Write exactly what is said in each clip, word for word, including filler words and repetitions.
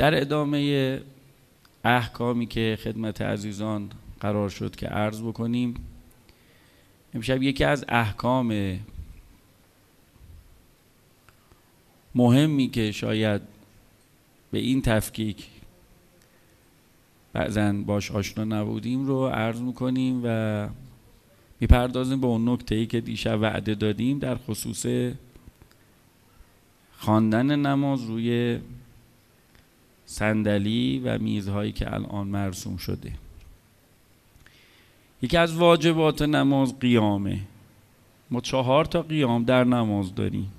در ادامه احکامی که خدمت عزیزان قرار شد که عرض بکنیم، امشب یکی از احکام مهمی که شاید به این تفکیک بعضاً باش آشنا نبودیم رو عرض میکنیم و میپردازیم به اون نکته‌ای که دیشب وعده دادیم در خصوص خواندن نماز روی صندلی و میزهایی که الان مرسوم شده. یکی از واجبات نماز قیامه. ما چهار تا قیام در نماز داریم.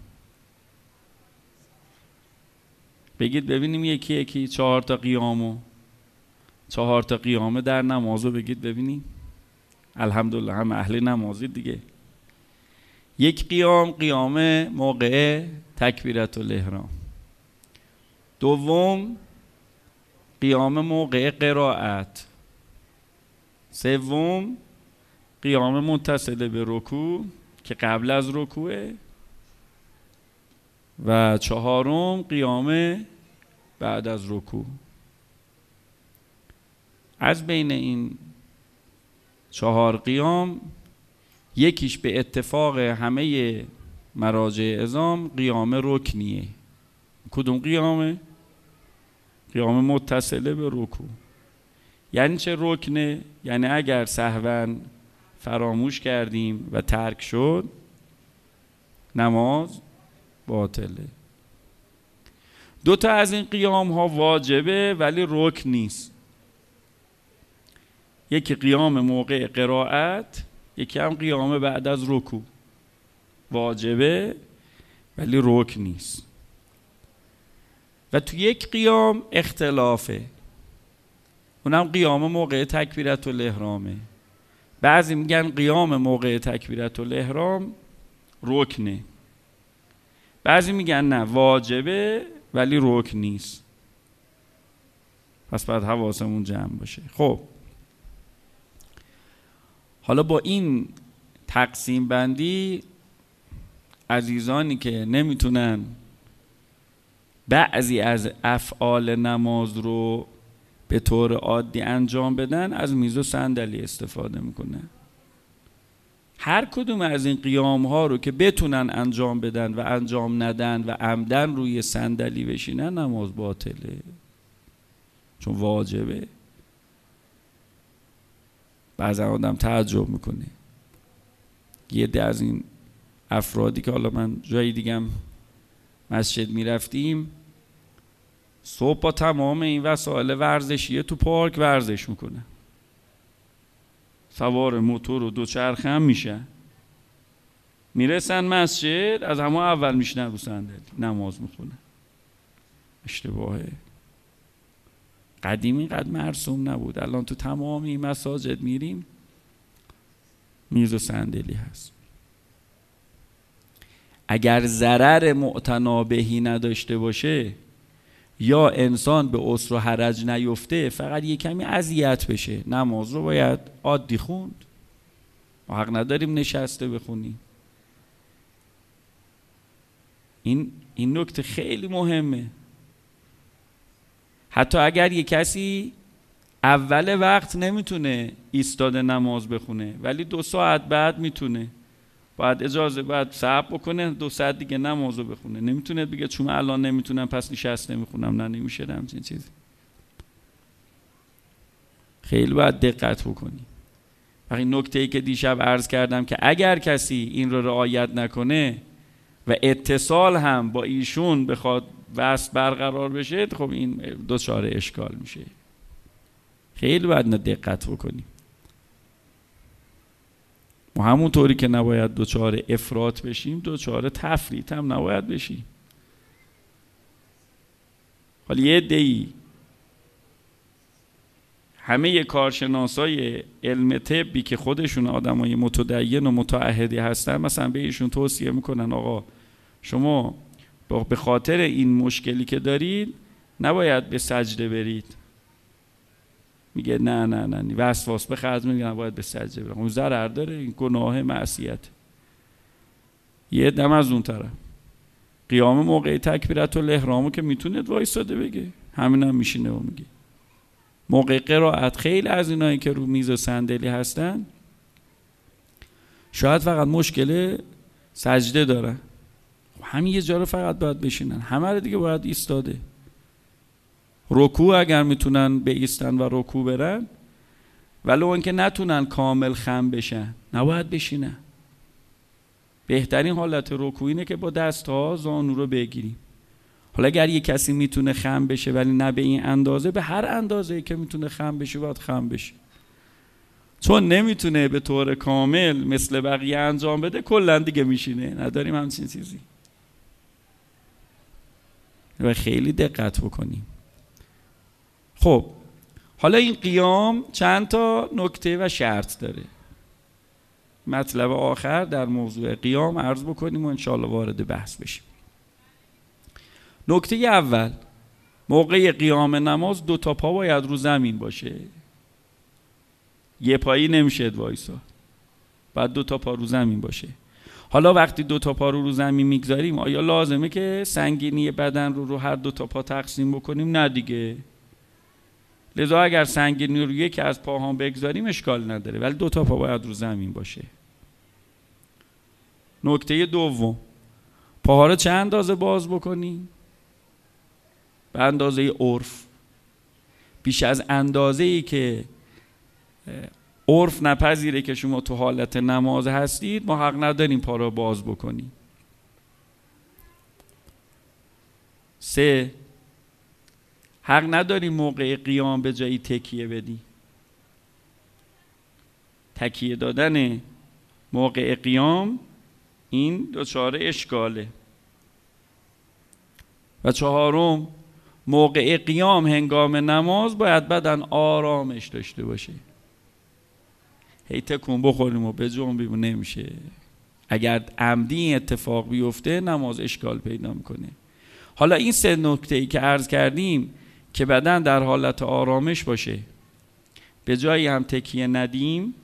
بگید ببینیم یکی یکی چهار تا قیامو چهار تا قیامه در نمازو بگید ببینیم. الحمدلله هم اهل نمازی دیگه. یک قیام قیام موقع تکبیرت الاحرام. دوم قیام موقع قرائت. سوم قیام متصل به رکوع که قبل از رکوعه و چهارم قیام بعد از رکوع. از بین این چهار قیام یکیش به اتفاق همه مراجع عظام قیام رکنیه. کدوم قیامه؟ قیام متصله به رکوع. یعنی چه رکنه؟ یعنی اگر سهواً فراموش کردیم و ترک شد نماز باطله. دو تا از این قیام ها واجبه ولی رکن نیست. یکی قیام موقع قرائت، یکی هم قیام بعد از رکوع. واجبه ولی رکن نیست. و تو یک قیام اختلافه، اونم قیام موقع تکبیرت الاحرامه. بعضی میگن قیام موقع تکبیرت الاحرام رکنه، بعضی میگن نه واجبه ولی رکن نیست. پس باید حواسمون جمع باشه. خب حالا با این تقسیم بندی عزیزانی که نمیتونن بعضی از افعال نماز رو به طور عادی انجام بدن از میز و صندلی استفاده میکنن. هر کدوم از این قیام ها رو که بتونن انجام بدن و انجام ندن و عمدن روی صندلی بشینن نماز باطله، چون واجبه. بعضا آدم تعجب میکنه، یه ده از این افرادی که حالا من جایی دیگم مسجد میرفتیم صبح با تمام این وسایل ورزشیه تو پارک ورزش میکنه، سوار موتور و دوچرخه هم میشن، میرسن مسجد از همه اول میشنن رو صندلی نماز میخونن. اشتباهه. قدیم اینقدر مرسوم نبود. الان تو تمام این مساجد میریم میز و صندلی هست. اگر ضرر معتنابهی نداشته باشه یا انسان به عسر و حرج نیفته، فقط یه کمی اذیت بشه، نماز رو باید عادی خوند. ما حق نداریم نشسته بخونیم. این این نکته خیلی مهمه. حتی اگر یه کسی اول وقت نمیتونه ایستاده نماز بخونه ولی دو ساعت بعد میتونه، باید اجازه باید صبر بکنه دو ساعت دیگه نمازو بخونه. نمیتونه بگه چون الان نمیتونم پس نشسته میخونم. نه نمیشه همچین چیزی. خیلی باید دقت بکنی. وقتی نکته‌ای که دیشب عرض کردم که اگر کسی این رو رعایت نکنه و اتصال هم با ایشون بخواد وصل برقرار بشه، خب این دچار اشکال میشه. خیلی باید دقت بکنیم. و همونطوری که نباید دچار افراط بشیم دچار تفریط هم نباید بشیم. حالا یه عده‌ای همه کارشناسای علم طبی که خودشون آدمای متدین و متعهدی هستن مثلا به ایشون توصیه میکنن آقا شما به خاطر این مشکلی که دارید نباید به سجده برید. میگه نه نه نه وسواس به خرج میگه نباید به سجده برید. اون ضرر داره، این گناه معصیت. یه دم از اون طرف قیام موقع تکبیرت الاحرامو که میتونه وایساده بگه همین هم میشینه و میگه. موقع قرائت خیلی از اینایی که رو میز و صندلی هستن شاید فقط مشکل سجده دارن، همین یه جا رو فقط باید بشینن، همه رو دیگه باید ایستاده. رکوع اگر میتونن به ایستن و رکوع برن، ولی اون که نتونن کامل خم بشن نباید بشینن. بهترین حالت رکوع اینه که با دست‌ها زانو رو بگیریم. حالا اگر یه کسی میتونه خم بشه ولی نه به این اندازه، به هر اندازه‌ای که میتونه خم بشه باید خم بشه. چون نمیتونه به طور کامل مثل بقیه انجام بده، کلا دیگه میشینه. نداریم همچین چیزی. و خیلی دقت بکنیم. خب حالا این قیام چند تا نکته و شرط داره. مطلب آخر در موضوع قیام عرض بکنیم و انشاءالله وارد بحث بشیم. نکته اول، موقع قیام نماز دو تا پا باید رو زمین باشه. یه پایی نمیشه وایسا، باید دو تا پا رو زمین باشه. حالا وقتی دو تا پا رو رو زمین میگذاریم، آیا لازمه که سنگینی بدن رو رو هر دو تا پا تقسیم بکنیم؟ نه دیگه. لذا اگر سنگینی رو یکی از پاهام بگذاریم اشکال نداره، ولی دو تا پا باید رو زمین باشه. نکته دوم، پاها رو چه اندازه باز بکنیم؟ به اندازه عرف. بیش از اندازه‌ای که عرف نپذیره که شما تو حالت نماز هستید، ما حق نداریم پا رو باز بکنیم. سه، حق نداریم موقع قیام به جایی تکیه بدی. تکیه دادن موقع قیام این دچار اشکاله. و چهارم، موقع قیام هنگام نماز باید بدن آرامش داشته باشه. هی تکون بخوریم و به جنبیم نمیشه. اگر عمدی این اتفاق بیفته نماز اشکال پیدا میکنه. حالا این سه نکته ای که عرض کردیم که بدن در حالت آرامش باشه، به جایی هم تکیه ندیم،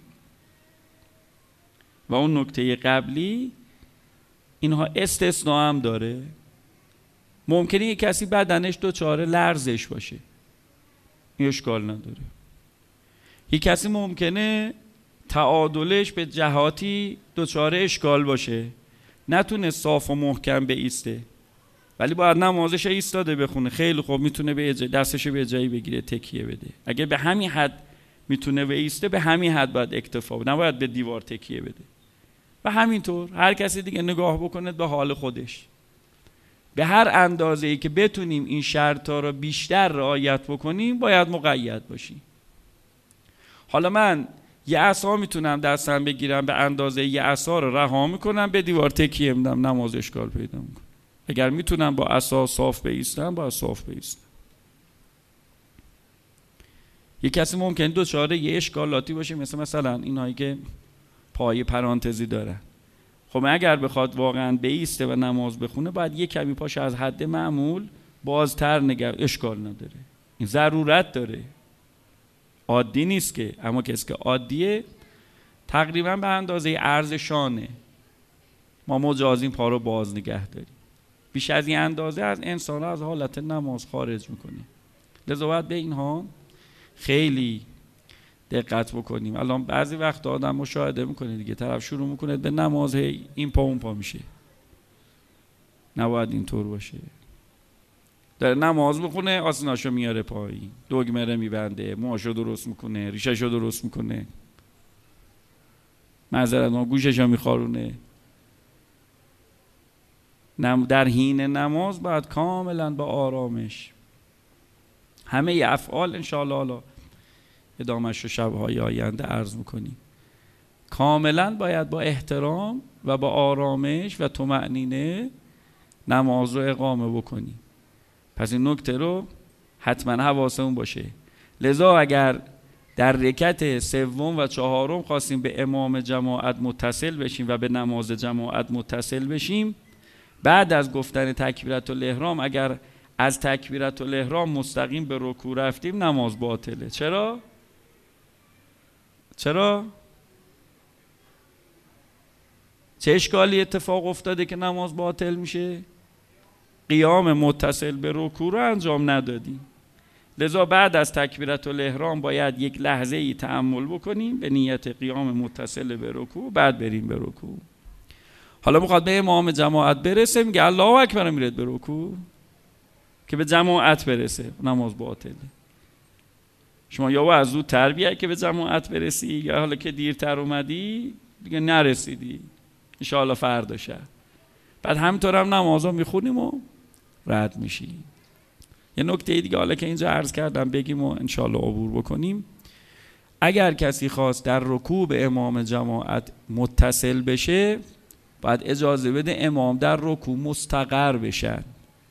و اون نکته قبلی، اینها استثناء هم داره. ممکنه یک کسی بدنش دچار لرزش باشه، این اشکال نداره. یک کسی ممکنه تعادلش به جهاتی دچار اشکال باشه، نتونه صاف و محکم بایسته، ولی باید نمازش ایستاده بخونه. خیلی خوب، میتونه به دستش به جایی بگیره تکیه بده. اگه به همین حد میتونه بایسته، به همین حد باید اکتفا بده، نباید به دیوار تکیه بده. و همینطور هر کسی دیگه نگاه بکنه به حال خودش. به هر اندازه‌ای که بتونیم این شرطا رو بیشتر رعایت بکنیم باید مقید باشیم. حالا من یه عصا میتونم دستم بگیرم، به اندازه یه عصا رو رها میکنم، به دیوار تکیه میدم، نماز اشکال پیدا میکنه. اگر میتونم با عصا صاف بایستم، با صاف بایستم. یه کسی ممکن دچار یه اشکالاتی باشه، مثل مثلا اینایی که پای پرانتزی دارن. خب اگر بخواد واقعا بایسته و نماز بخونه، باید یه کمی پاش از حد معمول بازتر نگه، اشکال نداره. این ضرورت داره، عادی نیست که. اما کسی که عادیه تقریبا به اندازه عرض شانه ما مجازیم پا رو باز نگه داریم. بیش از این اندازه از انسان از حالت نماز خارج میکنه. لذا باید به اینها خیلی دقت بکنیم. الان بعضی وقت آدم مشاهده میکنه دیگه، طرف شروع میکنه به نماز، این پا اون پا میشه. نباید اینطور باشه. داره نماز میخونه، آسناشو میاره پایین، دگمه رو میبنده، موهاشو درست میکنه، ریششو درست میکنه، معذرت ما گوششو میخارونه. در حین نماز باید کاملا با آرامش همه افعال، انشاءالله حالا ادامهش رو شبهای آینده عرض میکنیم، کاملا باید با احترام و با آرامش و طمأنینه نماز رو اقامه بکنیم. پس این نکته رو حتما حواسمون باشه. لذا اگر در رکعت سوم و چهارم خواستیم به امام جماعت متصل بشیم و به نماز جماعت متصل بشیم، بعد از گفتن تکبیرت الاحرام اگر از تکبیرت الاحرام مستقیم به رکوع رفتیم، نماز باطله. چرا؟ چرا؟ چه اشکالی اتفاق افتاده که نماز باطل میشه؟ قیام متصل به رکوع رو انجام ندادیم. لذا بعد از تکبیرت الاحرام باید یک لحظه ای تأمل بکنیم به نیت قیام متصل به رکوع، بعد بریم به رکوع. حالا میخواد به امام جماعت برسه، میگه الله اکبر، میرد به رکوع که به جماعت برسه، نماز باطله. شما یا باید زودتر بیای که به جماعت برسی، یا حالا که دیرتر اومدی دیگه نرسیدی، انشاءالله فردا شب. بعد همینطور هم نمازا میخونیم و رد میشیم. یه نکته دیگه حالا که اینجا عرض کردم بگیم و انشاءالله عبور بکنیم. اگر کسی خواست در رکوع به امام جماعت متصل بشه، باید اجازه بده امام در رکوع مستقر بشن.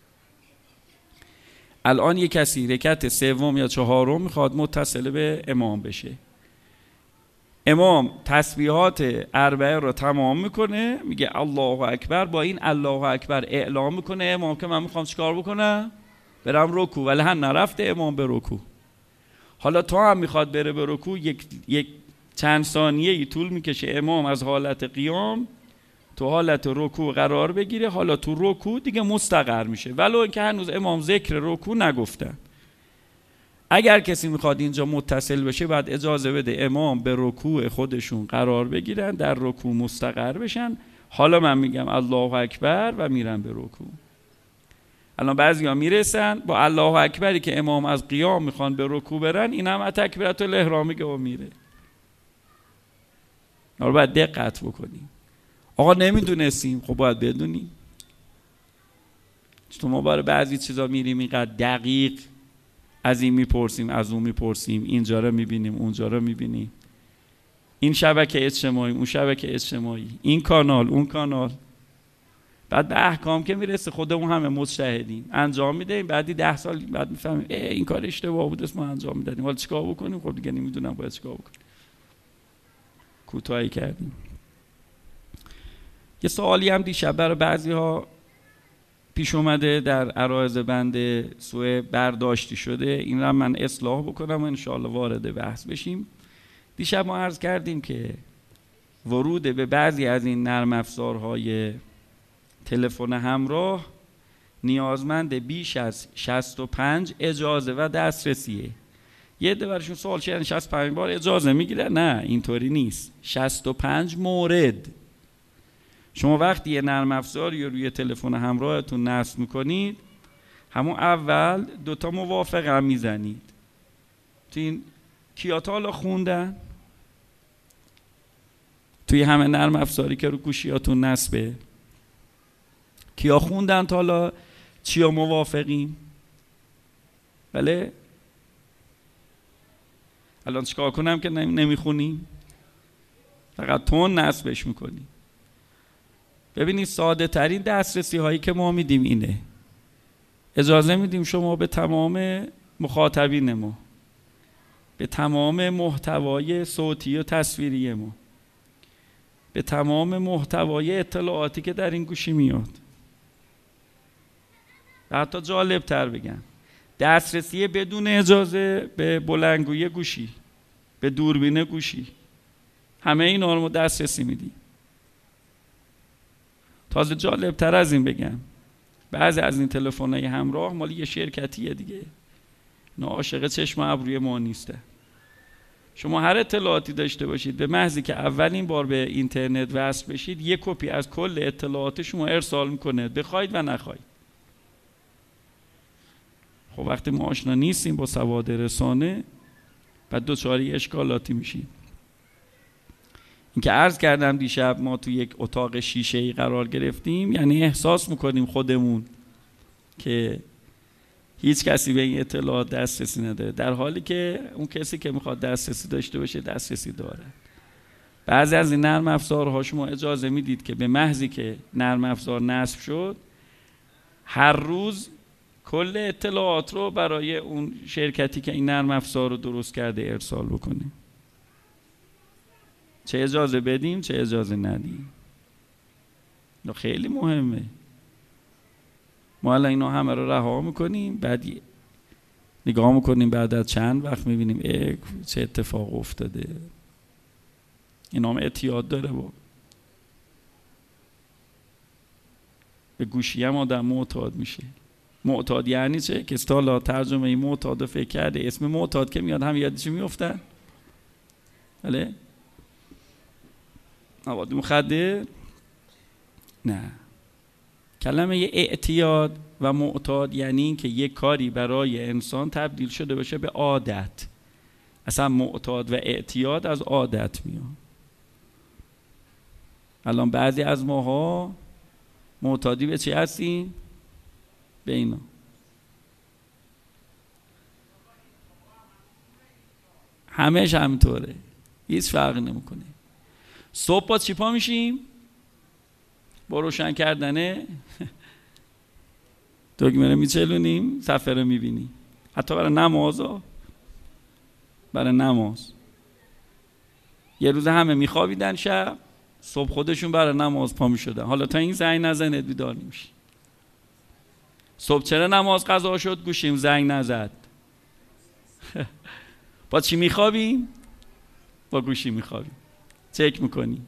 الان یک کسی رکعت سوم یا چهارم میخواد متصل به امام بشه، امام تسبیحات اربعه رو تمام میکنه، میگه الله اکبر، با این الله اکبر اعلام میکنه امام که من میخوام چیکار بکنم؟ برم رکوع. ولی هم نرفته امام به رکوع. حالا تا هم میخواد بره به رکوع، یک, یک چند ثانیه ای طول میکشه امام از حالت قیام تو حالت رکوع قرار بگیره. حالا تو رکوع دیگه مستقر میشه، ولو اینکه هنوز امام ذکر رکوع نگفتن. اگر کسی میخواد اینجا متصل بشه، بعد اجازه بده امام به رکوع خودشون قرار بگیرن، در رکوع مستقر بشن. حالا من میگم الله اکبر و میرن به رکوع. الان بعضیا میرسن با الله اکبری که امام از قیام میخوان به رکوع برن، این هم تکبیرت الاحرام میگه و میره. حالا باید دقت بکنیم. آقا نمیدونستیم، خب باید بدونیم. چطور ما برای بعضی چیزا میریم اینقدر دقیق از این میپرسیم از اون میپرسیم، اینجا رو میبینیم اونجا رو میبینیم، این شبکه اجتماعی اون شبکه اجتماعی، این کانال اون کانال. بعد به احکام که میرسه خودمون همه مجتهدیم انجام میدیم، بعدی ده سال بعد میفهمیم این کار اشتباه بود، اسم ما انجام میدادیم، حالا چیکار بکنیم؟ خب دیگه نمیدونم باید چیکار بکنیم، کوتاهی کردیم. یه سوالی هم دیشب برای بعضی ها پیش اومده در عرایض بنده سوء برداشتی شده، این را من اصلاح بکنم و انشاءالله وارد بحث بشیم. دیشب ما عرض کردیم که ورود به بعضی از این نرم افزارهای تلفن همراه نیازمند بیش از شصت و پنج اجازه و دسترسیه. یه عده براشون سوال شدن شصت و پنج بار اجازه میگیره؟ نه، اینطوری نیست. شصت و پنج مورد. شما وقتی یه نرم افزاری رو روی تلفن همراهتون نصب میکنید، همون اول دوتا موافقه هم میزنید. تو این کیاتا حالا خوندن؟ توی همه نرم افزاری که رو گوشیاتون نصبه، کیا خوندن تا حالا چیا موافقیم؟ بله؟ الان چیکار کنم که نمیخونیم؟ فقط تون نصبش میکنیم. ببینید ساده ترین دسترسی هایی که ما میدیم اینه. اجازه میدیم شما به تمام مخاطبین ما، به تمام محتوای صوتی و تصویری ما، به تمام محتوای اطلاعاتی که در این گوشی میاد، و حتی جالب تر بگم دسترسی بدون اجازه به بلندگوی گوشی، به دوربین گوشی، همه اینا رو ما دسترسی میدیم. تازه جالب تر از این بگم، بعضی از این تلفن‌های همراه مالی یه شرکتیه دیگه، نه عاشق چشم ابروی ما نیسته. شما هر اطلاعاتی داشته باشید، به محضی که اولین بار به اینترنت وصل بشید، یک کپی از کل اطلاعات شما ارسال میکنه، بخواید و نخواید. خب وقتی ما آشنا نیستیم با سواد رسانه، بعد دوچاری اشکالاتی میشیم. این که عرض کردم دیشب ما تو یک اتاق شیشه‌ای قرار گرفتیم، یعنی احساس میکنیم خودمون که هیچ کسی به این اطلاعات دسترسی نداره، در حالی که اون کسی که میخواد دسترسی داشته باشه دسترسی داره. بعضی از این نرم افزارها شما اجازه میدید که به محضی که نرم افزار نصب شد، هر روز کل اطلاعات رو برای اون شرکتی که این نرم افزار رو درست کرده ارسال بکنه. چه اجازه بدیم چه اجازه ندیم، این خیلی مهمه. ما الان اینا همه رو رها میکنیم، بعد نگاه میکنیم بعد از چند وقت میبینیم ای چه اتفاق افتاده. اینا هم اعتیاد داره، با به گوشی هم آدم معتاد میشه. معتاد یعنی چه؟ که استالا ترجمه این معتاد فکر کرده اسم معتاد که میاد هم یادش میفتن. بله؟ مواد مخدر؟ نه. کلمه اعتیاد و معتاد یعنی این که یک کاری برای انسان تبدیل شده باشه به عادت. اصلا معتاد و اعتیاد از عادت میاد. الان بعضی از ماها معتادی به چی هستیم؟ به اینا. همهش همینطوره، هیچ فرقی نمیکنه. صبح با چی پا میشیم؟ با روشن کردنه دکمه رو میچلونیم، صفحه رو میبینیم. حتی برای نماز ها، برای نماز یه روز همه میخوابیدن، شب صبح خودشون برای نماز پا میشدن. حالا تا این زنگ نزنه بیدار نمیشی. صبح چرا نماز قضا شد؟ گوشیم زنگ نزد. با چی میخوابیم؟ با گوشی میخوابیم. چک میکنیم.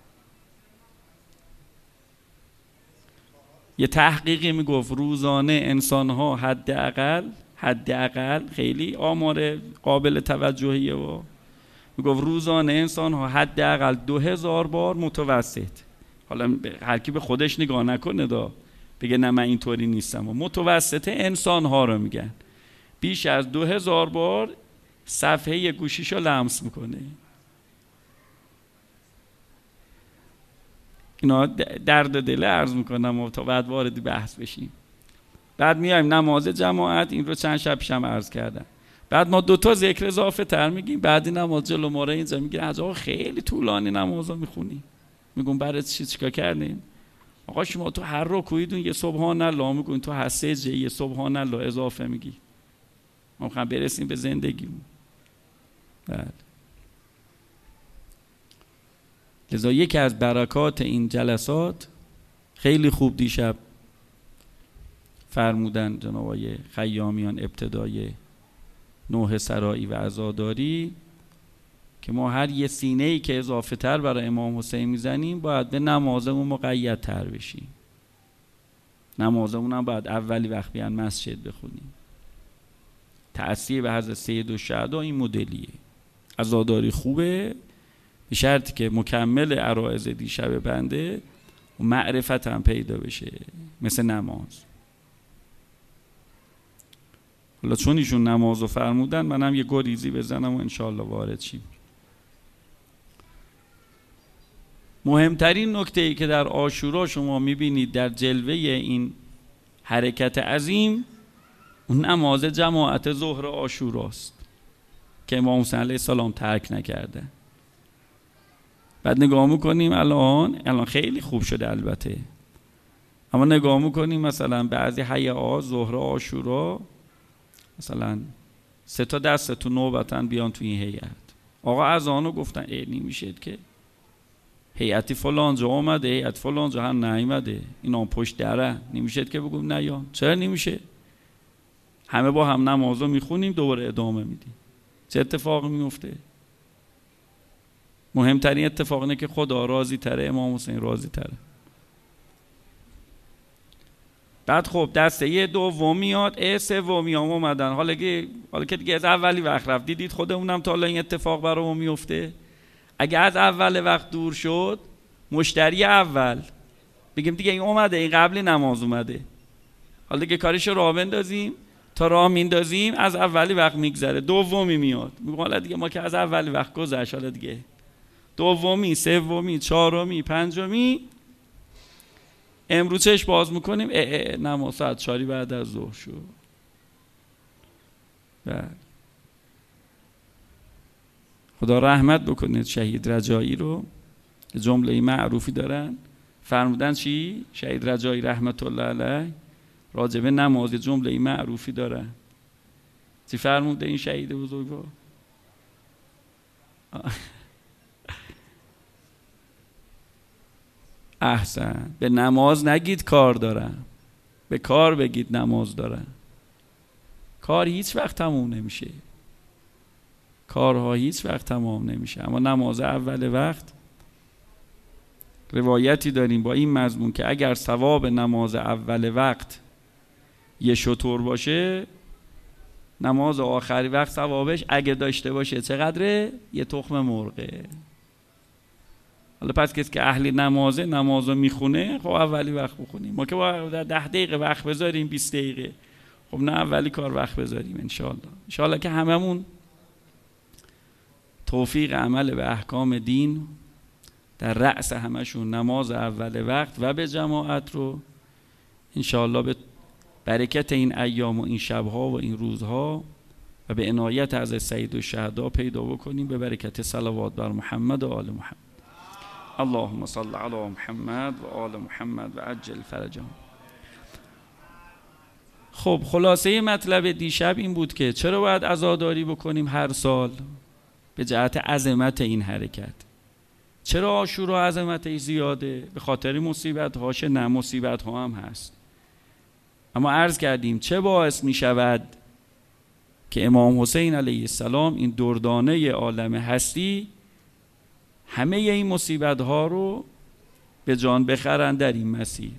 یه تحقیقی میگفت روزانه انسان‌ها حداقل حداقل خیلی آمار قابل توجهیه و میگفت روزانه انسان‌ها حداقل دو هزار بار متوسط، حالا هر کی به خودش نگاه نکنه دا بگه نه من اینطوری نیستم، و متوسط انسان‌ها رو میگن، بیش از دو هزار بار صفحه گوشیشو لمس میکنه. اینا درد دل عرض میکنم و تا بعد وارد بحث بشیم. بعد میایم نماز جماعت، این رو چند شب پیشم عرض کردم. بعد ما دوتا ذکر اضافه تر میگیم، بعدی نماز جلو ما رو اینجا میگیره از آقا خیلی طولانی نمازا میخونی. میگم برای چی چیکار کردیم؟ آقا شما تو هر رکوعیتون یه سبحان الله میگین، تو هر سجده یه سبحان الله اضافه میگی. ما میخوایم برسیم به زندگیمون. بله. لذا یکی از برکات این جلسات خیلی خوب دیشب فرمودن جناب آقای خیامیان ابتدای نوح سرایی و عزاداری که ما هر یه سینه‌ای که اضافه تر برای امام حسین میزنیم باید به نمازمون مقید تر بشیم. نمازمون هم باید اولی وقت بیان مسجد بخونیم. تأثیر به حضرت سید الشهدا این مدلیه. عزاداری خوبه به شرطی که مکمل عرایض دیشب بنده و معرفت هم پیدا بشه مثل نماز. حالا چون ایشون نمازو فرمودن منم یه گریزی بزنم و انشاءالله وارد شیم. مهمترین نکته ای که در عاشورا شما میبینید در جلوه این حرکت عظیم، اون نماز جماعت ظهر عاشوراست که امام حسین علیه السلام ترک نکرده. بعد نگاه میکنیم الان الان خیلی خوب شده البته، اما نگاه میکنیم مثلا بعضی حیاء ظهر عاشورا مثلا سه تا دسته تو نوبتن بیان تو این هیئت. آقا اذانو گفتن ای نمیشه که هیئتی فلان جا اومده هیئت فلان جا هم نیومده، اینا پشت دره، نمیشه که بگم نیان. چرا نمیشه؟ همه با هم نمازو میخونیم دوباره ادامه میدیم. چه اتفاقی میفته؟ مهمترین اتفاق اینه که خدا راضی تره، امام حسین راضی تره. بعد خب دسته یه دوم میاد، اه سومی هم اومدن. حالا که حالا که دیگه از اولی وقت رفت، دیدید خودمونم تا حالا این اتفاق برامون میفته. اگه از اول وقت دور شد، مشتری اول بگیم دیگه این اومده، این قبلی نماز اومده، حالا دیگه کارشو راه بندازیم، تا راه میندازیم از اولی وقت میگذره، دومی میاد، میگم حالا دیگه ما که از اولی وقت گذشت، حالا دیگه دومی، سومی، چهارمی، پنجمی، امروز چش باز میکنیم اه اه نماز ساعت چاری بعد از ظهر شد. بله. خدا رحمت بکنه شهید رجایی رو، جمله معروفی دارن فرمودن چی؟ شهید رجایی رحمت الله علیه راجب نماز جمله معروفی دارن. چی فرموده این شهید بزرگوار؟ احسن. به نماز نگید کار دارم، به کار بگید نماز دارم. کار هیچ وقت تموم نمیشه، کارها هیچ وقت تمام نمیشه، اما نماز اول وقت روایتی داریم با این مضمون که اگر ثواب نماز اول وقت یه شطور باشه، نماز آخری وقت ثوابش اگه داشته باشه چقدره؟ یه تخم مرغه. حالا پس کسی که اهل نمازه نمازو میخونه، خب اولی وقت بخونیم. ما که با ده دقیقه وقت بذاریم، بیست دقیقه، خب نه اولی کار وقت بذاریم انشالله. انشالله که هممون توفیق عمل به احکام دین در رأس همشون نماز اول وقت و به جماعت رو انشالله به برکت این ایام و این شبها و این روزها و به عنایت از سید الشهدا پیدا بکنیم، به برکت صلوات بر محمد و آل محمد. اللهم صل علی محمد و آل محمد و عجل فرجهم. خب خلاصه مطلب دیشب این بود که چرا باید عزاداری بکنیم هر سال؟ به جهت عظمت این حرکت. چرا عاشورا عظمتش زیاده؟ به خاطر مصیبت هاشه؟ نه، مصیبت ها هم هست، اما عرض کردیم چه باعث می شود که امام حسین علیه السلام این دردانه عالم هستی همه این مصیبت ها رو به جان بخرند در این مسیر.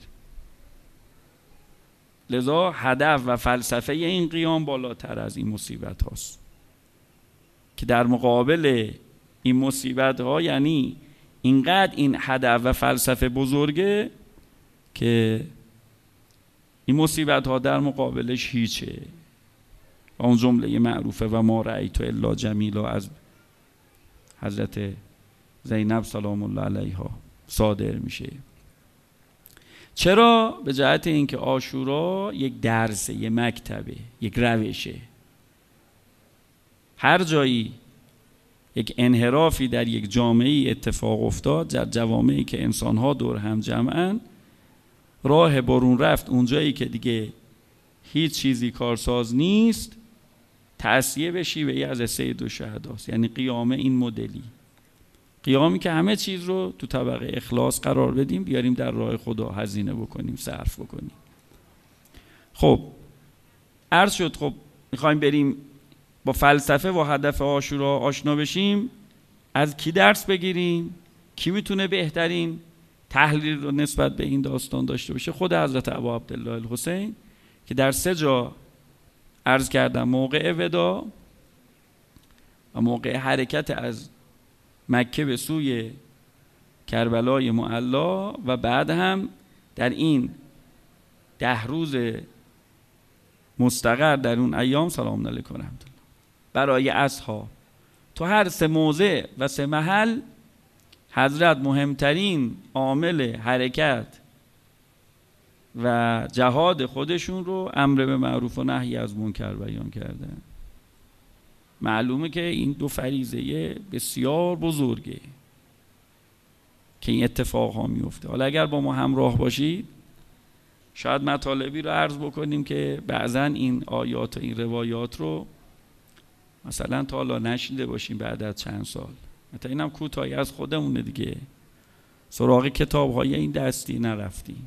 لذا هدف و فلسفه این قیام بالاتر از این مصیبت هاست که در مقابل این مصیبت ها، یعنی اینقدر این هدف و فلسفه بزرگه که این مصیبت ها در مقابلش هیچه. و اون جمله معروفه و ما رأیت الا جمیلا از حضرت زینب سلام الله علیها صادر میشه. چرا؟ به جهت اینکه عاشورا یک درسه، یک مکتبه، یک روشه. هر جایی یک انحرافی در یک جامعه اتفاق افتاد، در جوامعی که انسانها دور هم جمعن، راه برون رفت اونجایی که دیگه هیچ چیزی کارساز نیست، تعصیه به شیوه‌ای از سید الشهداست. یعنی قیام این مدلی، قیامی که همه چیز رو تو طبقه اخلاص قرار بدیم، بیاریم در راه خدا هزینه بکنیم، صرف بکنیم. خب عرض شد، خب میخوایم بریم با فلسفه و هدف عاشورا آشنا بشیم. از کی درس بگیریم؟ کی میتونه بهترین تحلیل رو نسبت به این داستان داشته باشه؟ خود حضرت ابا عبدالله الحسین که در سه جا عرض کردم، موقع ودا و موقع حرکت از مکه به سوی کربلای معلا و بعد هم در این ده روز مستقر در اون ایام سلام علیکم رحمت الله برای اصحاب، تو هر سه موضع و سه محل حضرت مهمترین عامل حرکت و جهاد خودشون رو امر به معروف و نهی از منکر بیان کردن. معلومه که این دو فریضه بسیار بزرگه که این اتفاق ها میفته. حالا اگر با ما همراه باشید شاید مطالبی رو عرض بکنیم که بعضا این آیات و این روایات رو مثلا تا حالا نشنیده باشیم بعد از چند سال. مثلا اینم کوتاهی از خودمونه دیگه، سراغ کتاب های این دستی نرفتیم.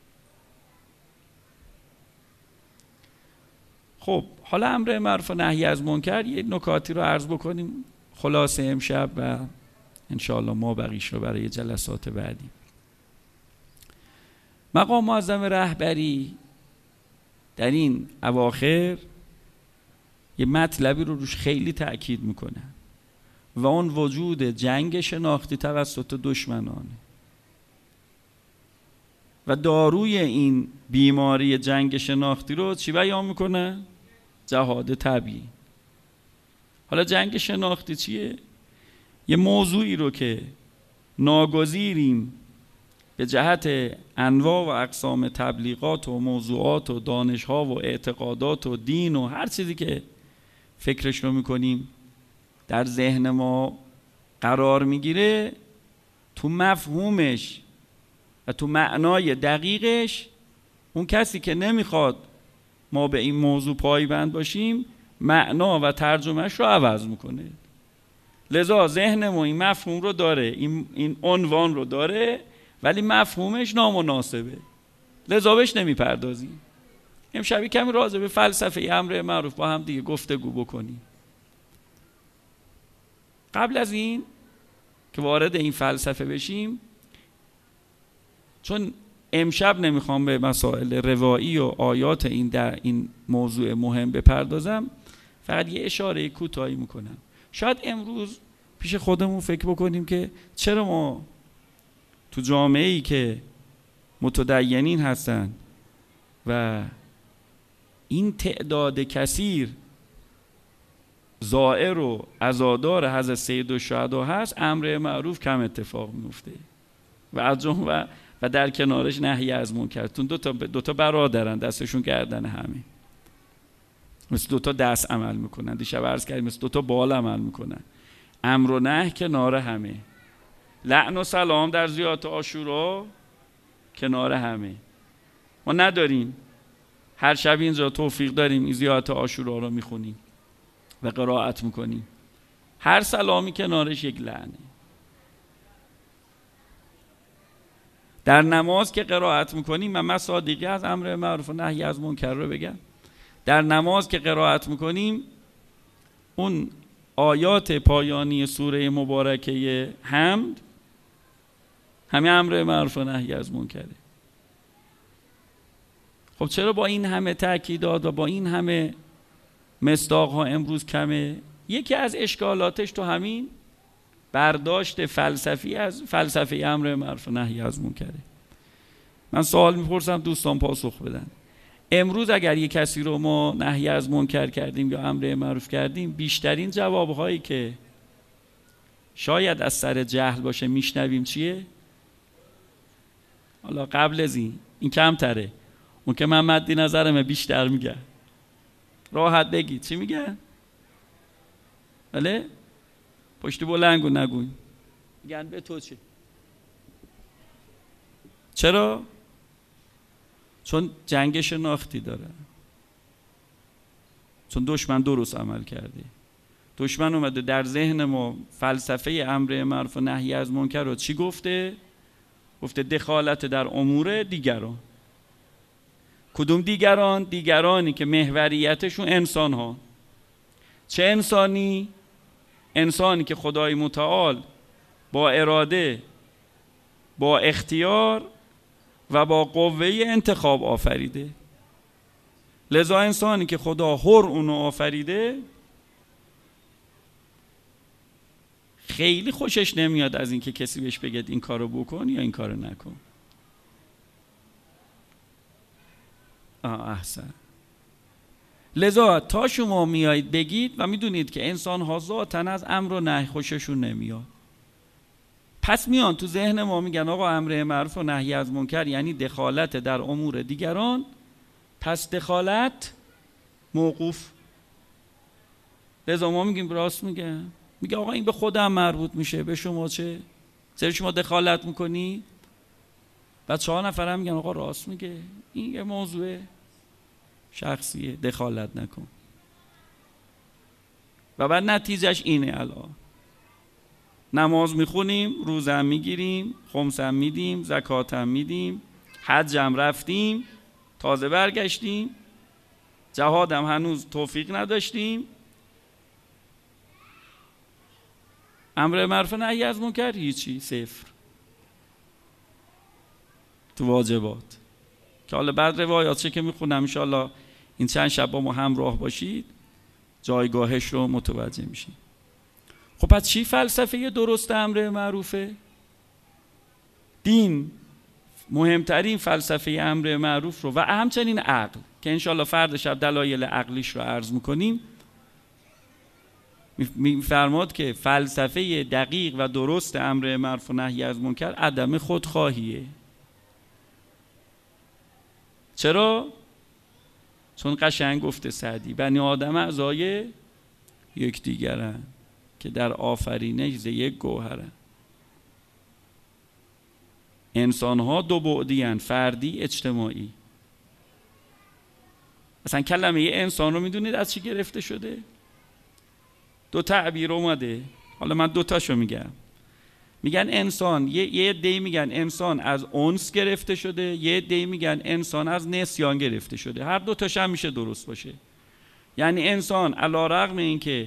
خب حالا امر معروف و نهی از منکر یه نکاتی رو عرض بکنیم خلاصه امشب و انشاءالله ما بقیش رو برای جلسات بعدی. مقام معظم رهبری در این اواخر یه مطلبی رو روش خیلی تأکید میکنه و اون وجود جنگ شناختی توسط دشمنانه و داروی این بیماری جنگ شناختی رو چی بیان میکنه؟ جهاد طبیعی. حالا جنگ شناختی چیه؟ یه موضوعی رو که ناگزیریم به جهت انواع و اقسام تبلیغات و موضوعات و دانش‌ها و اعتقادات و دین و هر چیزی که فکرش رو میکنیم در ذهن ما قرار میگیره، تو مفهومش و تو معنای دقیقش اون کسی که نمیخواد ما به این موضوع پایبند باشیم معنا و ترجمهش رو عوض میکنه. لذا ذهن ما این مفهوم رو داره، این, این عنوان رو داره، ولی مفهومش نامناسبه، لذا بهش نمیپردازیم. امشبی کمی راجع به فلسفه امر معروف با هم دیگه گفتگو بکنیم. قبل از این که وارد این فلسفه بشیم، چون امشب نمیخوام به مسائل روایی و آیات این در این موضوع مهم بپردازم، فقط یه اشاره کوتاهی میکنم. شاید امروز پیش خودمون فکر بکنیم که چرا ما تو جامعه ای که متدینین هستن و این تعداد کثیر زائر و عزادار حضرت سیدالشهدا هست، امر معروف کم اتفاق میفته و از جمله و در کنارش نهی از منکر. تون دو تا دو تا برادرن، دستشون گردن همه، مثل دو تا دست عمل میکنن. دیشب عرض کردیم مثل دو تا بال عمل میکنن. امر و نهی کنار همه، لعن و سلام در زیارت عاشورا کنار همه. ما نداریم. هر شب اینجا توفیق داریم این زیارت عاشورا رو میخونیم و قرائت میکنیم. هر سلامی کنارش یک لعنه. در نماز که قرائت میکنیم، من مصادیقی از امر معروف و نهی از منکر رو بگم. در نماز که قرائت میکنیم، اون آیات پایانی سوره مبارکه حمد همه امر معروف و نهی از منکره. خب چرا با این همه تأکیدات و با این همه مصداق ها امروز کمه؟ یکی از اشکالاتش تو همین برداشت فلسفی از فلسفه امر معروف و نهی از منکره. من سوال میپرسم، دوستان پاسخ بدن. امروز اگر یک کسی رو ما نهی از منکر کردیم یا امر معروف کردیم، بیشترین جوابهایی که شاید از سر جهل باشه میشنویم چیه؟ حالا قبل از این این کمتره، اون که من مدی نظرمه بیشتر میگه. راحت بگید چی میگه؟ بله؟ پشت بلنگو نگوین. میگن به تو چه؟ چرا؟ چون جنگ شناختی داره، چون دشمن درست عمل کرده. دشمن اومده در ذهن ما فلسفه امر معروف و نهی از منکر رو چی گفته؟ گفته دخالت در امور دیگران. کدوم دیگران؟ دیگرانی که محوریتشون انسان ها. چه انسانی؟ انسانی که خدای متعال با اراده، با اختیار و با قوه انتخاب آفریده. لذا انسانی که خدا حر اونو آفریده خیلی خوشش نمیاد از این که کسی بهش بگه این کارو بکن یا این کارو نکن. آه احسن. لذا تا شما میایید بگید و میدونید که انسان ها ذاتاً از امر و نهی خوششون نمیاد، پس میان تو ذهن ما میگن آقا امر معروف و نهی از منکر یعنی دخالت در امور دیگران، پس دخالت موقوف. لذا ما میگیم راست میگه. میگه آقا این به خودم مربوط میشه، به شما چه؟ چرا شما دخالت میکنی؟ بعد چهار نفر هم میگن آقا راست میگه، این یه موضوع شخصیه، دخالت نکن. و بعد نتیجهش اینه، الان نماز میخونیم، روزه هم میگیریم، خمس هم میدیم، زکات هم میدیم، حج هم رفتیم، تازه برگشتیم، جهاد هم هنوز توفیق نداشتیم، امر معروف و نهی از منکر هیچی، صفر تو واجبات. که حالا بعد روایات چه که میخونم ان شاءالله این چند شب با ما همراه باشید جایگاهش رو متوجه میشید. خب پس چی فلسفه درست امر معروفه؟ دین مهمترین فلسفه امر معروف رو و همچنین عقل که ان شاءالله فردا شب دلایل عقلیش رو عرض میکنیم، میفرماد که فلسفه دقیق و درست امر معروف و نهی از منکر عدم خودخواهیه. چرا؟ چون قشنگ گفته سعدی بنی آدم اعضای یکدیگرن که در آفرینش ز یک گوهرن. انسان ها دو بعدی، فردی اجتماعی. مثلا کلمه انسان رو میدونید از چی گرفته شده؟ دو تعبیر اومده، حالا من دو تاشو میگم. میگن انسان، یه یه عده‌ای میگن انسان از انس گرفته شده، یه عده‌ای میگن انسان از نسیان گرفته شده. هر دو تاش هم میشه درست باشه. یعنی انسان علی رغم اینکه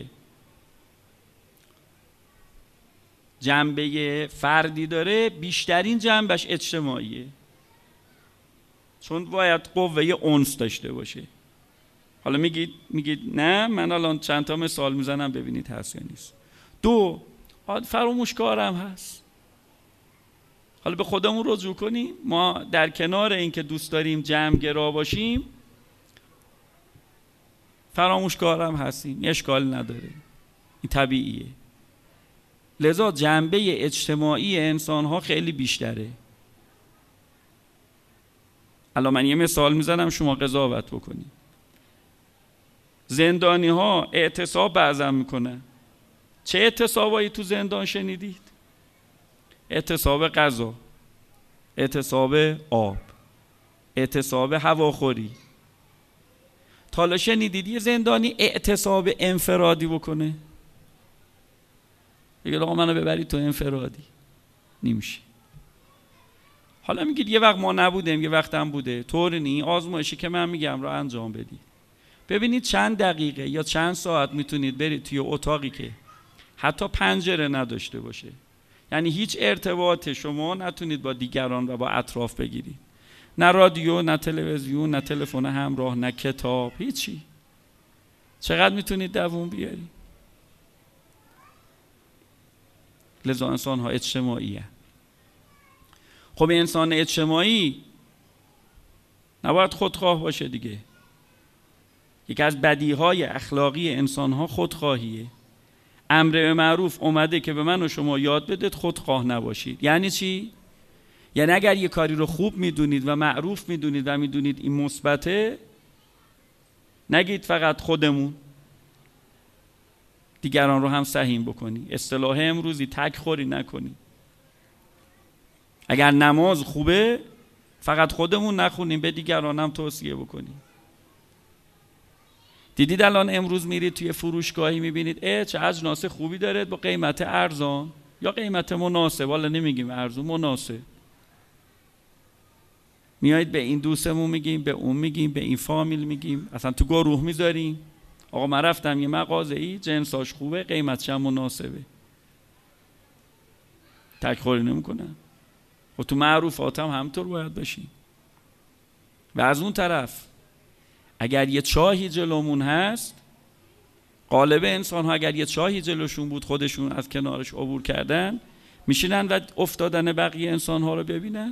جنبه فردی داره، بیشترین جنبش اجتماعیه. چون باید قوه انس داشته باشه. حالا میگید میگید نه، من الان چند تا مثال میزنم ببینید هست یا نیست. دو، فراموشکارم هست. حالا به خودمون رجوع کنیم. ما در کنار اینکه دوست داریم جمع گرا باشیم، فراموشکارم هستیم، اشکال نداره، این طبیعیه. لذا جنبه اجتماعی انسان ها خیلی بیشتره. الان من یه مثال میزنم شما قضاوت بکنید. زندانی ها اعتصاب بعضا میکنن. چه اعتصابایی تو زندان شنیدید؟ اعتصاب غذا، اعتصاب آب، اعتصاب هواخوری. تا حالا شنیدید یه زندانی اعتصاب انفرادی بکنه؟ بگید آقا منو ببرید تو انفرادی، نمیشه. حالا میگید یه وقت ما نبودیم، یه وقت هم بوده. طور نی آزمایشی که من میگم رو انجام بدید. ببینید چند دقیقه یا چند ساعت میتونید برید توی اتاقی که حتی پنجره نداشته باشه، یعنی هیچ ارتباط شما نتونید با دیگران و با اطراف بگیرید. نه رادیو، نه تلویزیون، نه تلفن همراه، نه کتاب، هیچی. چقدر میتونید دووم بیارید؟ لذا انسان ها اجتماعیه. خب انسان اجتماعی نباید خودخواه باشه دیگه. یکی از بدیهای اخلاقی انسان ها خودخواهیه. امر به معروف اومده که به من و شما یاد بدید خودخواه نباشید. یعنی چی؟ یعنی اگر یه کاری رو خوب میدونید و معروف میدونید و میدونید این مثبته، نگید فقط خودمون، دیگران رو هم سهیم بکنی. اصطلاح امروزی تک خوری نکنی. اگر نماز خوبه فقط خودمون نخونیم، به دیگران هم توصیه بکنیم. دیدید الان امروز میرید توی فروشگاهی میبینید اه چه اجناس خوبی داره با قیمت ارزان یا قیمت مناسب، والا نمیگیم ارزون، مناسب. میایید به این دوستمون میگیم، به اون میگیم، به این فامیل میگیم، اصلا تو گروه میذاریم آقا من رفتم یه مغازه‌ای جنساش خوبه قیمتش هم مناسبه. تک خوری نمیکنن. و تو معروفات هم همطور باید باشیم. و از اون طرف اگر یه چاهی جلومون هست، غالب انسان ها اگر یه چاهی جلوشون بود خودشون از کنارش عبور کردن، میشینن و افتادن بقیه انسان ها رو ببینن؟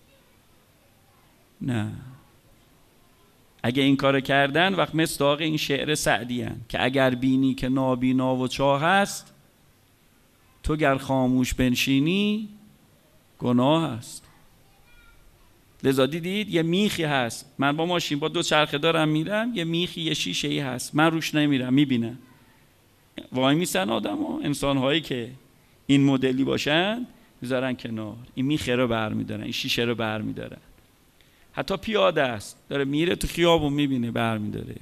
نه. اگه این کار کردن وقت مصداق این شعر سعدی هن که اگر بینی که نابینا و چاه هست، تو گر خاموش بنشینی گناه هست. لذا دیدید یه میخی هست، من با ماشین با دو چرخه دارم میرم، یه میخی یه شیشه ای هست، من روش نمیرم، میبینم وای میسن آدم ها، انسان هایی که این مدلی باشن میذارن کنار، این میخه رو بر میدارن، این شیشه رو بر میدارن. حتی پیاده است داره میره تو خیابون میبینه بر میداره.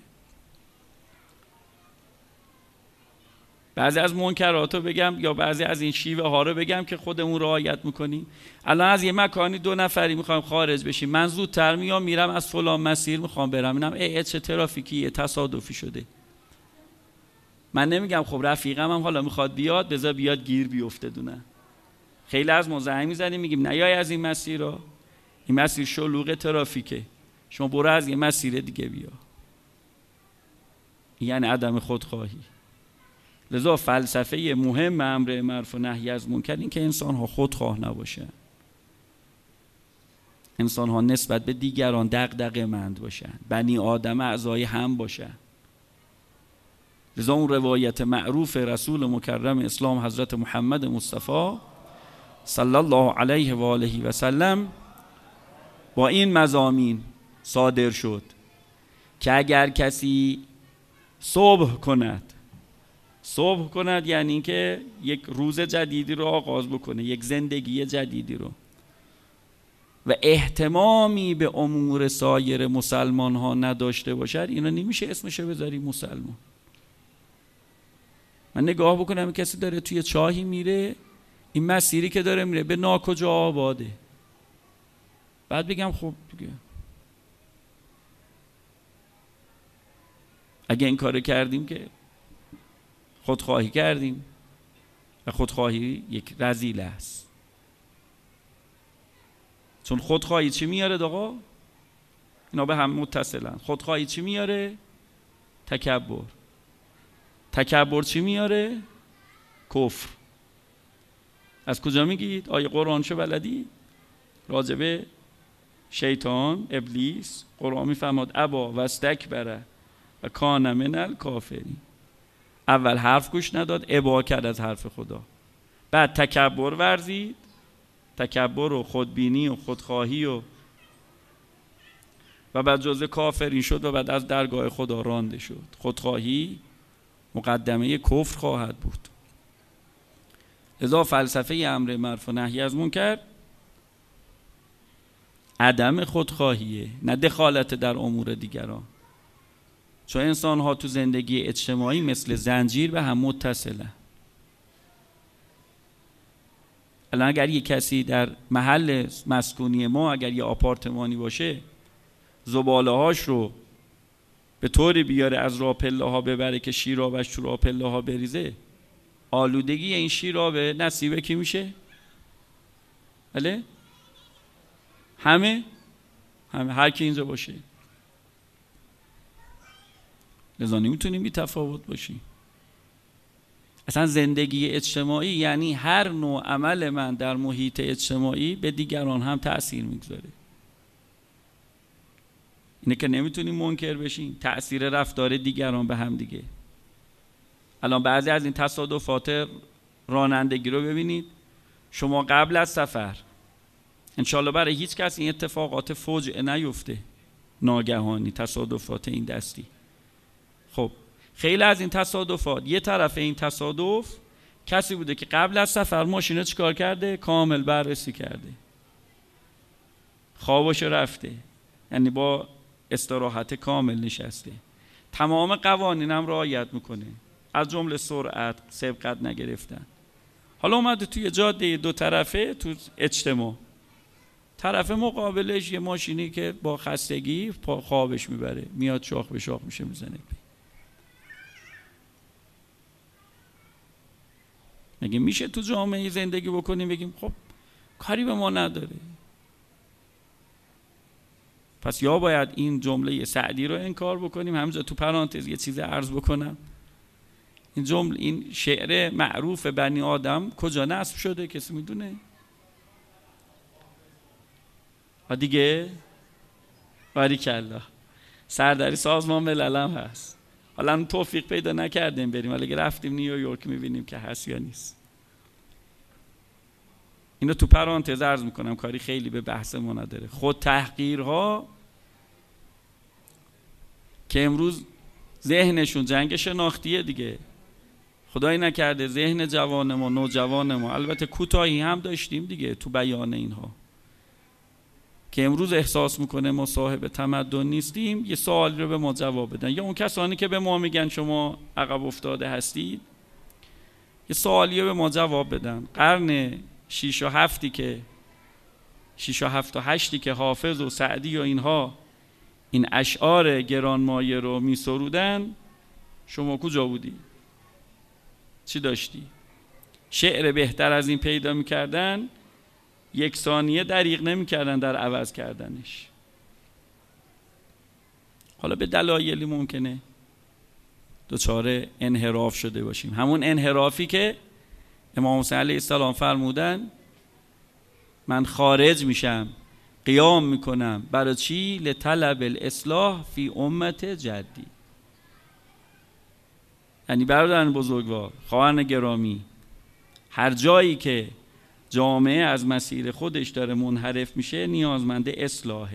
بعضی از منکراتو بگم یا بعضی از این شیوه ها رو بگم که خودمون رعایت میکنیم. الان از یه مکانی دو نفری میخوایم خارج بشیم، من زودتر میام میرم از فلان مسیر میخوام برم، اینم ای چه ترافیکیه، تصادفی شده. من نمیگم خب رفیقم هم حالا میخواد بیاد بذار بیاد گیر بیفته دونه. خیلی از ما زنگ میزنیم میگیم نیای از این مسیر رو، این مسیر شلوغ ترافیکه، شما برو از یه مسیر دیگه بیا. یعنی عدم خودخواهی. لذا فلسفه مهم امر معروف و نهی از منکر این که انسان ها خودخواه نباشن، انسان ها نسبت به دیگران دغدغه مند باشن، بنی آدم اعضای هم باشن. لذا اون روایت معروف رسول مکرم اسلام حضرت محمد مصطفی صلی الله علیه و آله و سلم با این مضامین صادر شد که اگر کسی صبح کند، صبح کند یعنی اینکه یک روز جدیدی رو آغاز بکنه، یک زندگی جدیدی رو، و اهتمامی به امور سایر مسلمان ها نداشته باشد، اینا نمیشه اسمشه بذاری مسلمان. من نگاه بکنم کسی داره توی چاهی میره، این مسیری که داره میره به ناکجا آباده، بعد بگم خب دیگه اگه این کار کردیم که خودخواهی کردیم و خودخواهی یک رذیله است. چون خودخواهی چی میاره آقا؟ اینا به هم متصلن. خودخواهی چی میاره؟ تکبر. تکبر چی میاره؟ کفر. از کجا میگید؟ آیه قرآن شو بلدی؟ راجبه شیطان، ابلیس، قرآن میفرماد ابا و استکبر و کان من الکافرین. اول حرف گوش نداد، ابا کرد از حرف خدا. بعد تکبر ورزید، تکبر و خودبینی و خودخواهی و و بعد جزء کافرین شد و بعد از درگاه خدا رانده شد. خودخواهی مقدمه کفر خواهد بود. لذا فلسفه امر معروف و نهی از منکر عدم خودخواهیه، نه دخالت در امور دیگران. چون انسان ها تو زندگی اجتماعی مثل زنجیر به هم متصلن. الان اگر یک کسی در محل مسکونی ما، اگر یه آپارتمانی باشه، زباله هاش رو به طوری بیاره از راه پله ها ببره که شیرابش تو راه پله ها بریزه، آلودگی این شیرابه نصیبه کی میشه؟ بله؟ همه همه هر کی اینجا باشه. لذا نمیتونیم بی تفاوت باشیم. اصلا زندگی اجتماعی یعنی هر نوع عمل من در محیط اجتماعی به دیگران هم تأثیر میگذاره. اینه که نمیتونیم منکر بشیم، تأثیر رفتار دیگران به هم دیگه. الان بعضی از این تصادفات رانندگی رو ببینید. شما قبل از سفر انشالله برای هیچ کس این اتفاقات فوجعه نیفته، ناگهانی تصادفات این دستی. خب خیلی از این تصادفات یه طرف این تصادف کسی بوده که قبل از سفر ماشینو چیکار کرده؟ کامل بررسی کرده، خوابش رفته، یعنی با استراحت کامل نشسته، تمام قوانین هم رعایت میکنه، از جمله سرعت، سبقت نگرفتن. حالا اومده توی جاده دو طرفه تو اجتماع، طرف مقابلش یه ماشینی که با خستگی پا خوابش میبره، میاد شاخ به شاخ میشه میزنه. مگه میشه تو جامعه زندگی بکنیم بگیم خب کاری به ما نداره؟ پس یا باید این جمله سعدی رو انکار بکنیم. همینجا تو پرانتز یه چیز عرض بکنم، این جمله، این شعر معروف بنی آدم کجا نصب شده کسی میدونه؟ و دیگه باریکالله سردری سازمان ملل هم هست. حالا توفیق پیدا نکردیم بریم، ولی رفتیم نیویورک میبینیم که هست یا نیست. اینو تو پرانتز عرض میکنم، کاری خیلی به بحث ما نداره. خود تحقیرها که امروز ذهنشون جنگ شناختیه دیگه، خدایی نکرده ذهن جوان ما، نوجوان ما، البته کوتاهی هم داشتیم دیگه تو بیان اینها، که امروز احساس میکنه ما صاحب تمدن نیستیم، یه سوالی رو به ما جواب بدن. یا اون کسانی که به ما میگن شما عقب افتاده هستید، یه سوالی رو به ما جواب بدن. قرن شیش و هفتی که شیش و هفت و هشتی که حافظ و سعدی و اینها این اشعار گرانمایه رو می سرودن، شما کجا بودی؟ چی داشتی؟ شعر بهتر از این پیدا میکردن، یک ثانیه دریغ نمیکردن در عوض کردنش. حالا به دلایلی ممکنه دچار انحراف شده باشیم، همون انحرافی که امام حسین علیه السلام فرمودن من خارج میشم، قیام میکنم برای چی؟ لطلب الاصلاح فی امت جدی. یعنی برادران بزرگوار، خواهران گرامی، هر جایی که جامعه از مسیر خودش داره منحرف میشه نیازمند اصلاحه.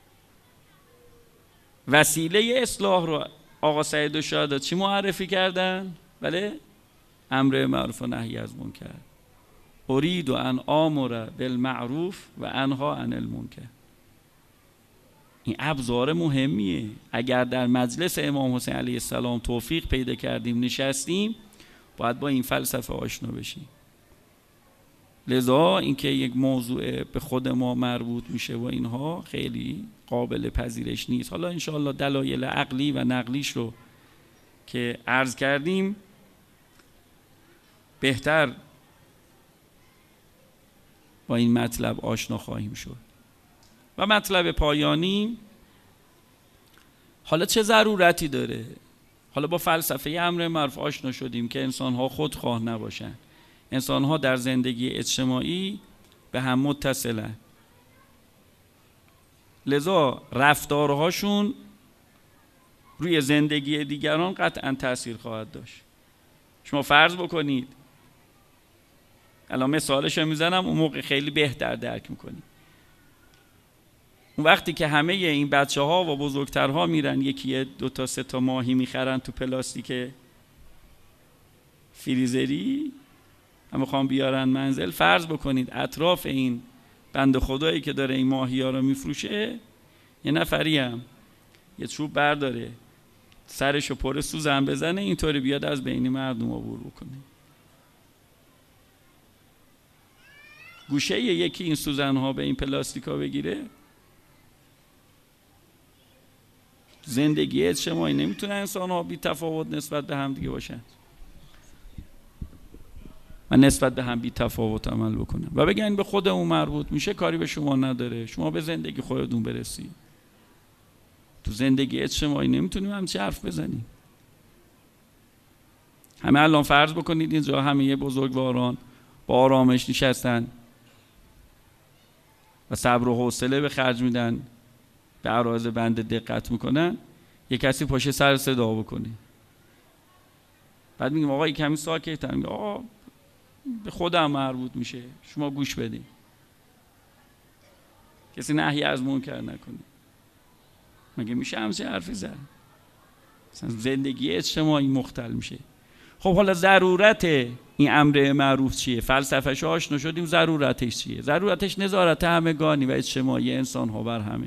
وسیله اصلاح رو آقا سید الشهدا چی معرفی کردن؟ بله؟ امر معروف و نهی از منکر. ارید ان آمر بالمعروف و انها عن المنکر. این ابزار مهمیه. اگر در مجلس امام حسین علیه السلام توفیق پیدا کردیم نشستیم، باید با این فلسفه آشنا بشیم. لذا اینکه یک موضوع به خود ما مربوط میشه و اینها خیلی قابل پذیرش نیست. حالا انشاءالله دلایل عقلی و نقلیش رو که عرض کردیم بهتر با این مطلب آشنا خواهیم شد. و مطلب پایانی حالا چه ضرورتی داره؟ حالا با فلسفه امر معروف آشنا شدیم که انسان‌ها خودخواه نباشن. انسان‌ها در زندگی اجتماعی به هم متصلن. لذا رفتارهاشون روی زندگی دیگران قطعاً تأثیر خواهد داشت. شما فرض بکنید، الان مثالش رو میزنم، اون موقع خیلی بهتر درک میکنید. اون وقتی که همه این بچه ها و بزرگترها میرن یکی دو تا سه تا ماهی میخرن تو پلاستیک فریزری و میخوان بیارن منزل، فرض بکنید اطراف این بنده خدایی که داره این ماهی ها رو میفروشه یه نفری هم یه چوب برداره سرشو پر سوزن بزنه اینطوری بیاد از بین مردم عبور بکنه. گوشه یکی این سوزن ها به این پلاستیک ها بگیره، زندگی اجتماعی نمیتونه انسان ها بی تفاوت نسبت به هم دیگه باشن و نسبت به هم بی تفاوت عمل بکنن و بگن به خودمون مربوط میشه، کاری به شما نداره، شما به زندگی خودتون برسی. تو زندگی اجتماعی نمیتونیم همچی حرف بزنیم. همه الان فرض بکنید اینجا همه یه بزرگواران با آرامش نشستن و صبر و حوصله به خرج میدن، به عرایض بنده دقت میکنن، یه کسی پاشه سر صدا بکنه، بعد میگیم آقا یک کمی ساکت، میگه آقا به خودم مربوط میشه، شما گوش بدین، کسی نهی از منکر نکنه. مگه میشه همچین حرفی زد؟ زندگی اجتماعی مختل میشه. خب حالا ضرورت این امر معروف چیه؟ فلسفه‌اش آشنا شدیم، ضرورتش چیه؟ ضرورتش نظارت همگانی و اجتماعی انسان ها بر همه.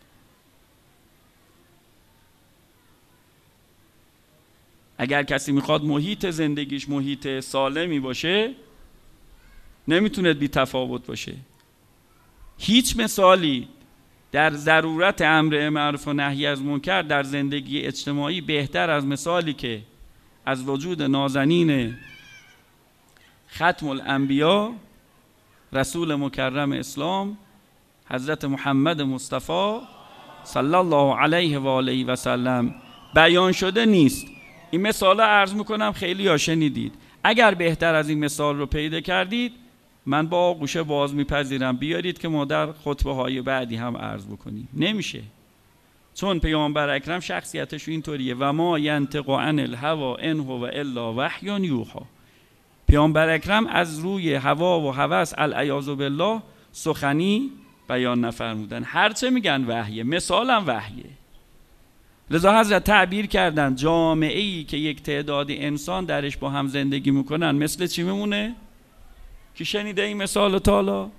اگر کسی میخواد محیط زندگیش محیط سالمی باشه نمیتونه بی تفاوت باشه. هیچ مثالی در ضرورت امر معروف و نهی از منکر در زندگی اجتماعی بهتر از مثالی که از وجود نازنین ختم الانبیا رسول مکرم اسلام حضرت محمد مصطفی صلی الله علیه و آله و سلم بیان شده نیست. این مثال عرض میکنم خیلی ها شنیدید. اگر بهتر از این مثال رو پیدا کردید من با آغوش باز میپذیرم، بیارید که ما در خطبه های بعدی هم عرض بکنیم. نمیشه، چون پیامبر اکرم شخصیتش اینطوریه و ما ینطق عن الهوا ان هو الا وحی یوحی. پیامبر اکرم از روی هوا و هوس العیاذ بالله سخنی بیان نفرمودن، هرچه میگن وحیه، مثالم وحیه. لذا حضرت تعبیر کردن جامعه‌ای که یک تعداد انسان درش با هم زندگی میکنن مثل چی میمونه؟ کی شنیده این مثال تالا؟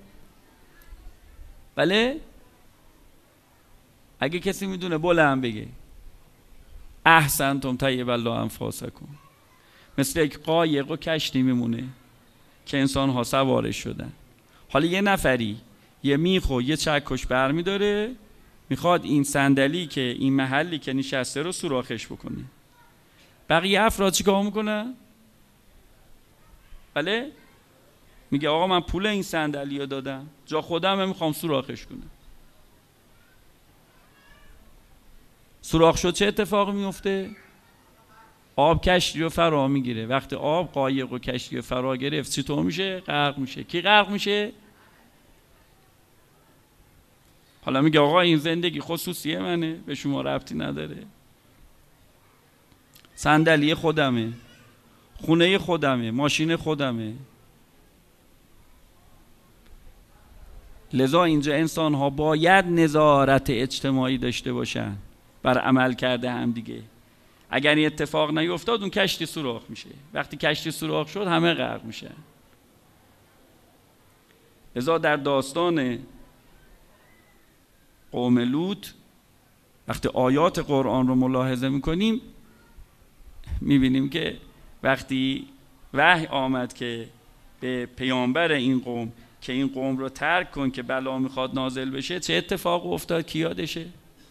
بله؟ اگه کسی میدونه بلند بگه. احسنتم طیب الله انفاسکم. مثل یک قایق و کشتی میمونه که انسان ها سوارش شدن. حالا یه نفری یه میخ و یه چکش برمی داره، میخواد این صندلی که این محلی که نشسته رو سوراخش بکنه. بقیه افراد چی کار میکنن؟ بله؟ میگه آقا من پول این صندلی رو دادم، جا خودم میخوام سوراخش کنم. سوراخ شد چه اتفاقی میفته؟ آب کشتی رو فرا میگیره. وقتی آب قایق و کشتی رو فرا گرفت چطور میشه؟ غرق میشه. کی غرق میشه؟ حالا میگه آقا این زندگی خصوصی منه، به شما ربطی نداره. صندلی خودمه، خونه خودمه، ماشین خودمه. لذا اینجا انسان ها باید نظارت اجتماعی داشته باشن بر عمل کرده هم دیگه. اگر این اتفاق نیفتاد اون کشتی سوراخ میشه. وقتی کشتی سوراخ شد همه غرق میشن. لذا در داستان قوم لوط وقتی آیات قرآن رو ملاحظه میکنیم میبینیم که وقتی وحی آمد که به پیامبر این قوم که این قوم رو ترک کن که بلا میخواد نازل بشه، چه اتفاق افتاد؟ کی یادشه؟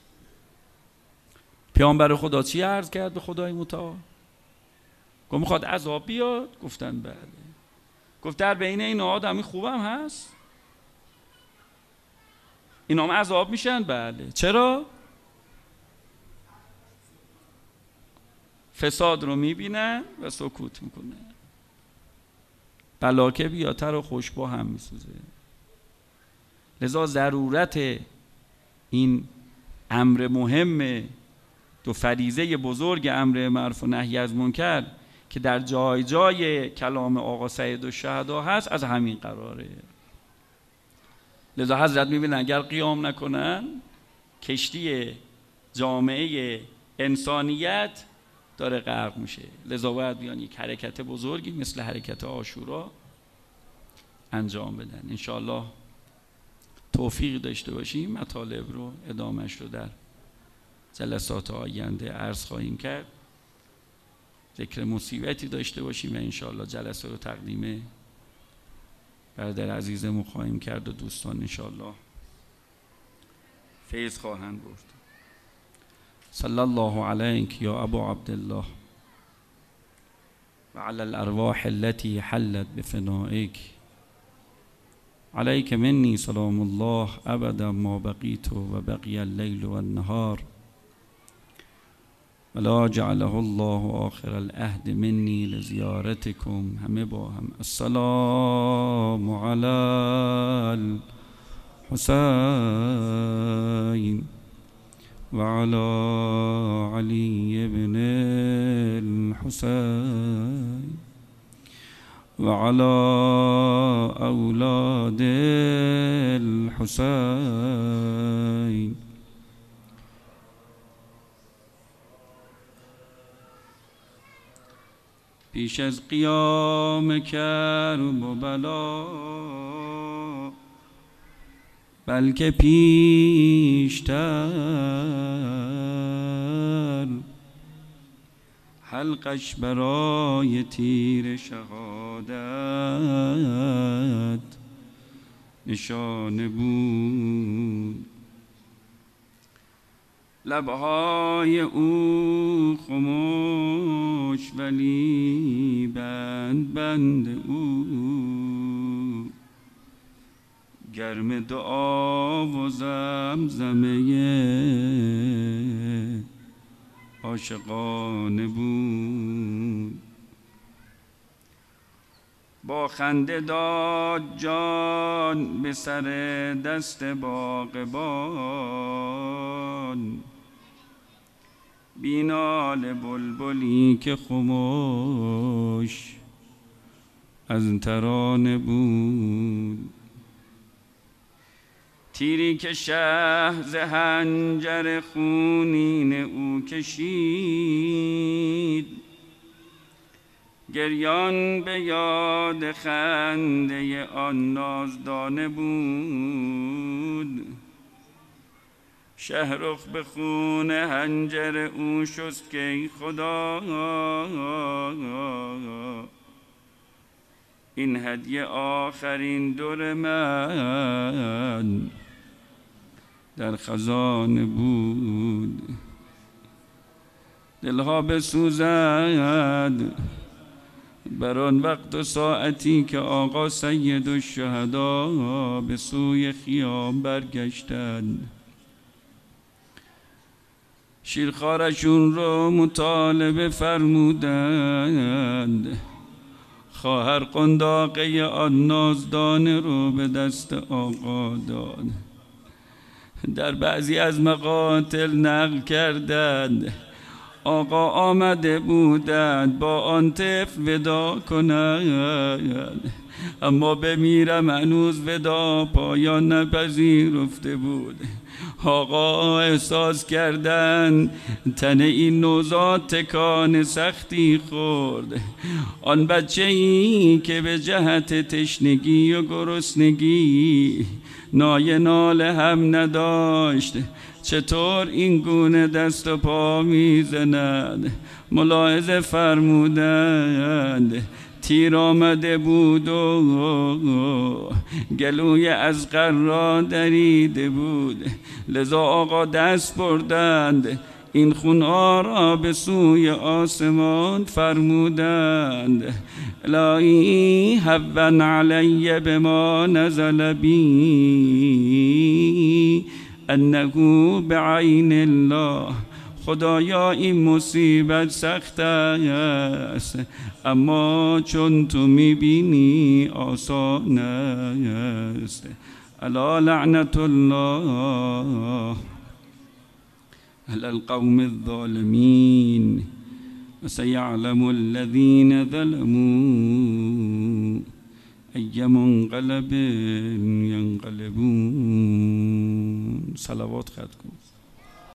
پیامبر خدا چی عرض کرد به خدای متعال؟ گفت میخواد عذاب بیاد؟ گفتن بله. گفت در بین این آدمی خوبم هست؟ اینا هم عذاب میشن؟ بله. چرا؟ فساد رو میبینن و سکوت میکنن. بلاکه بیاتر و خوشبا هم میسوزه. لذا ضرورت این امر مهم، دو فریضه بزرگ امر معروف و نهی از منکر که در جای جای کلام آقا سید الشهدا هست، از همین قراره. لذا حضرت میبینن اگر قیام نکنن کشتی جامعه انسانیت داره غرق میشه. لذا باید بیان یک حرکت بزرگی مثل حرکت عاشورا انجام بدن. انشاءالله توفیق داشته باشیم مطالب رو ادامهش رو در جلسات آینده عرض خواهیم کرد. ذکر مصیبتی داشته باشیم و انشاءالله جلسه رو تقدیم برادر عزیزمون خواهیم کرد و دوستان انشاءالله فیض خواهند برد. صلی الله علیک یا ابا عبدالله و علی الارواح التي حلت بفنائک، علیک منی سلام الله ابدا ما بقیت و بقی اللیل و النهار ولا جعله الله آخر العهد منی لزیارتکم. همه با هم السلام علی الحسین و علی علی بن الحسین و علی اولاد الحسین. پیش از قیام کرب و بلا، بلکه پیشتر حلقش برای تیر شهادت نشانه بود. لبهای او خموش ولی بند بند او گرم دعا و زمزمه عاشقانه بود. با خنده داد جان به سر دست باغبان، بینال بلبلی که خموش از ترانه بود. تیری که شه ز حنجر خونین او کشید، گریان به یاد خنده آن نازدانه بود. شهرخ به خون حنجر او شست که ای خدا، این هدیه آخرین در من در خزانه بود. دلها بسوزد بر آن وقت و ساعتی که آقا سید الشهدا به سوی خیام برگشتند. شیرخوارشون رو مطالبه فرمودند، خواهر قنداقه آن نازدانه رو به دست آقا داد. در بعضی از مقاتل نقل کردند آقا آمده بودند با آن طفل ودا کنند، اما بمیرم هنوز ودا پایان نپذیرفته بود. آقا احساس کردند تن این نوزاد تکان سختی خورد. آن بچه ای که به جهت تشنگی و گرسنگی نای ناله هم نداشت چطور این گونه دست و پا میزند. ملاحظه فرمودند تیر آمده بود و گلوی از قرا دریده بود، لذا آقا دست بردند این خونها را به سوی آسمان فرمودند الهی هون علی بما نزل بی انه بعین الله. خدایا این مصیبت سخت است، اما چون تو میبینی آسان است. الا لعنت الله علی القوم الظالمین و سیعلم الذین ظلموا ای منقلب ینقلبون. صلوات خط کن.